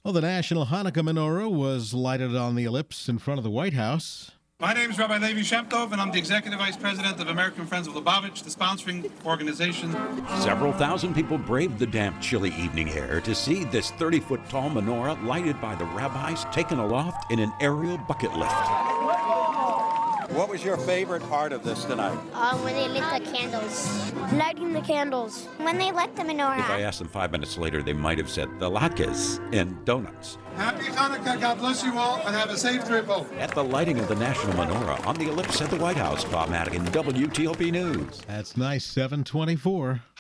Well, the National Hanukkah menorah was lighted on the ellipse in front of the White House. My name is Rabbi Levi Shemtov, and I'm the Executive Vice President of American Friends of Lubavitch, the sponsoring organization. Several thousand people braved the damp, chilly evening air to see this 30-foot-tall menorah lighted by the rabbis taken aloft in an aerial bucket lift. What was your favorite part of this tonight? When they lit the candles. Lighting the candles. When they lit the menorah. If I asked them 5 minutes later, they might have said the latkes and donuts. Happy Hanukkah, God bless you all, and have a safe trip home. At the lighting of the National Menorah on the ellipse at the White House, Bob Madigan, WTOP News. That's nice, 724.